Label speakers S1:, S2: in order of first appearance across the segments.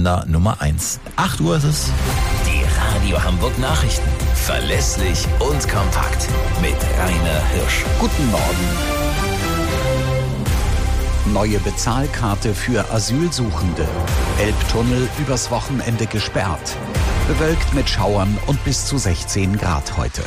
S1: Sender Nummer 1. 8 Uhr ist es.
S2: Die Radio Hamburg Nachrichten. Verlässlich und kompakt. Mit Rainer Hirsch.
S3: Guten Morgen. Neue Bezahlkarte für Asylsuchende. Elbtunnel übers Wochenende gesperrt. Bewölkt mit Schauern und bis zu 16 Grad heute.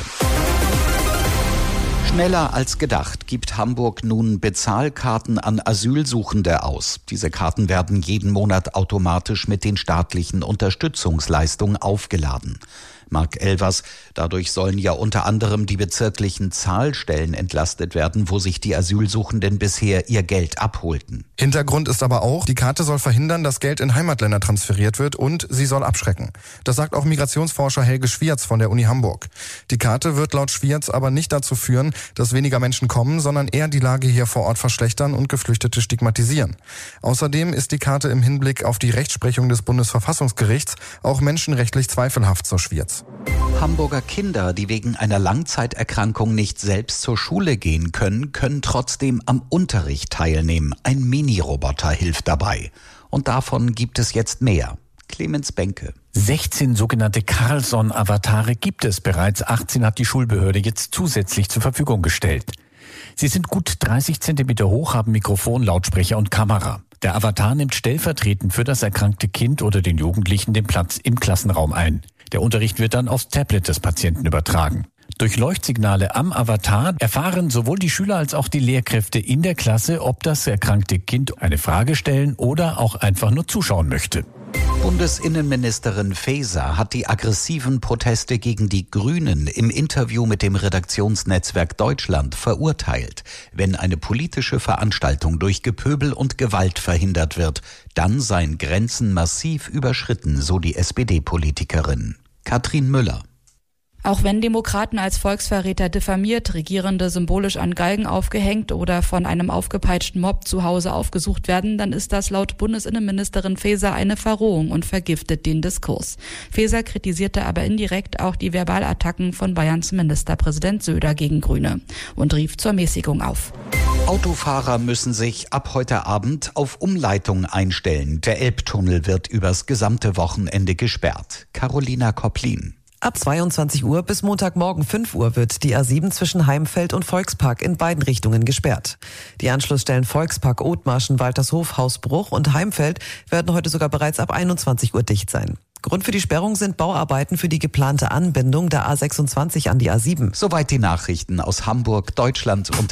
S3: Schneller als gedacht gibt Hamburg nun Bezahlkarten an Asylsuchende aus. Diese Karten werden jeden Monat automatisch mit den staatlichen Unterstützungsleistungen aufgeladen. Marc Elvers, dadurch sollen ja unter anderem die bezirklichen Zahlstellen entlastet werden, wo sich die Asylsuchenden bisher ihr Geld abholten.
S4: Hintergrund ist aber auch, die Karte soll verhindern, dass Geld in Heimatländer transferiert wird und sie soll abschrecken. Das sagt auch Migrationsforscher Helge Schwierz von der Uni Hamburg. Die Karte wird laut Schwierz aber nicht dazu führen, dass weniger Menschen kommen, sondern eher die Lage hier vor Ort verschlechtern und Geflüchtete stigmatisieren. Außerdem ist die Karte im Hinblick auf die Rechtsprechung des Bundesverfassungsgerichts auch menschenrechtlich zweifelhaft, so Schwierz.
S3: Hamburger Kinder, die wegen einer Langzeiterkrankung nicht selbst zur Schule gehen können, können trotzdem am Unterricht teilnehmen. Ein Mini-Roboter hilft dabei. Und davon gibt es jetzt mehr. Clemens Benke.
S5: 16 sogenannte Carlson-Avatare gibt es bereits. 18 hat die Schulbehörde jetzt zusätzlich zur Verfügung gestellt. Sie sind gut 30 Zentimeter hoch, haben Mikrofon, Lautsprecher und Kamera. Der Avatar nimmt stellvertretend für das erkrankte Kind oder den Jugendlichen den Platz im Klassenraum ein. Der Unterricht wird dann aufs Tablet des Patienten übertragen. Durch Leuchtsignale am Avatar erfahren sowohl die Schüler als auch die Lehrkräfte in der Klasse, ob das erkrankte Kind eine Frage stellen oder auch einfach nur zuschauen möchte.
S3: Bundesinnenministerin Faeser hat die aggressiven Proteste gegen die Grünen im Interview mit dem Redaktionsnetzwerk Deutschland verurteilt. Wenn eine politische Veranstaltung durch Gepöbel und Gewalt verhindert wird, dann seien Grenzen massiv überschritten, so die SPD-Politikerin. Katrin Müller.
S6: Auch wenn Demokraten als Volksverräter diffamiert, Regierende symbolisch an Galgen aufgehängt oder von einem aufgepeitschten Mob zu Hause aufgesucht werden, dann ist das laut Bundesinnenministerin Faeser eine Verrohung und vergiftet den Diskurs. Faeser kritisierte aber indirekt auch die Verbalattacken von Bayerns Ministerpräsident Söder gegen Grüne und rief zur Mäßigung auf.
S3: Autofahrer müssen sich ab heute Abend auf Umleitung einstellen. Der Elbtunnel wird übers gesamte Wochenende gesperrt. Carolina Kopplin.
S7: Ab 22 Uhr bis Montagmorgen 5 Uhr wird die A7 zwischen Heimfeld und Volkspark in beiden Richtungen gesperrt. Die Anschlussstellen Volkspark, Othmarschen, Waltershof, Hausbruch und Heimfeld werden heute sogar bereits ab 21 Uhr dicht sein. Grund für die Sperrung sind Bauarbeiten für die geplante Anbindung der A26 an die A7.
S3: Soweit die Nachrichten aus Hamburg, Deutschland und